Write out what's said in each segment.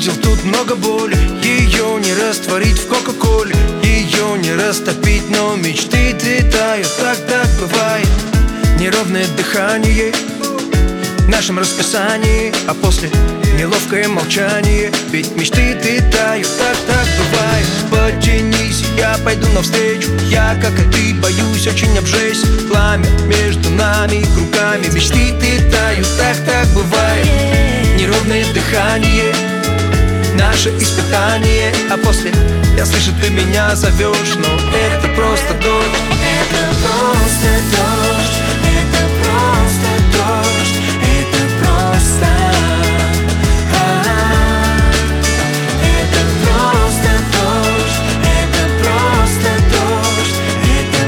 видел тут много боли. Ее не растворить в кока-коле, ее не растопить, но мечты летают. Так бывает. Неровное дыхание в нашем расписании, а после неловкое молчание. Ведь мечты летают, так бывает. Потянись, я пойду навстречу. Я, как и ты, боюсь очень обжечься. Пламя между нами кругами. Мечты летают, так бывает. Неровное дыхание, наше испытание, а после я слышу, ты меня зовешь. Но это просто дождь. Это просто дождь. Это просто дождь. Это просто. Это просто дождь. Это просто дождь. Это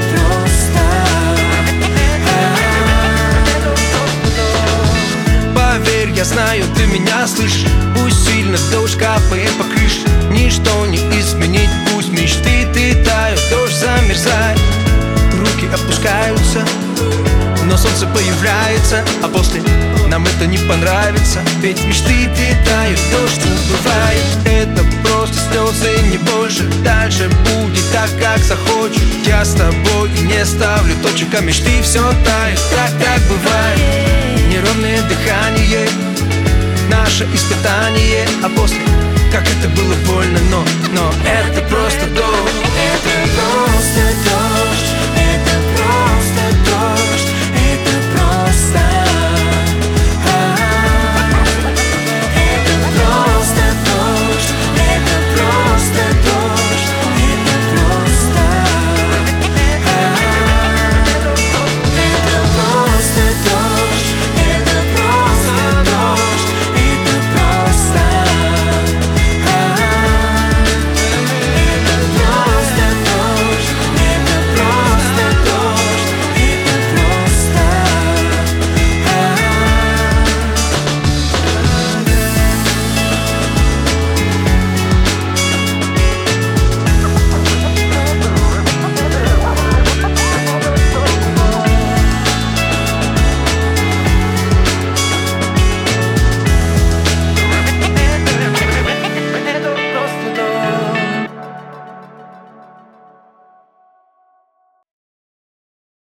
просто. Поверь, я знаю, ты меня слышишь. Пусть сильно дождь капает по крыше, ничто не изменить, пусть мечты летают. Дождь замерзает, руки опускаются, но солнце появляется, а после нам это не понравится. Ведь мечты летают, дождь убывает. Это просто слезы, не больше. Дальше будет так, как захочешь. Я с тобой и не ставлю точек, а мечты все тают. Так бывает. Неровное дыхание, наше испытание, а после как это было больно, но это просто дождь. Это просто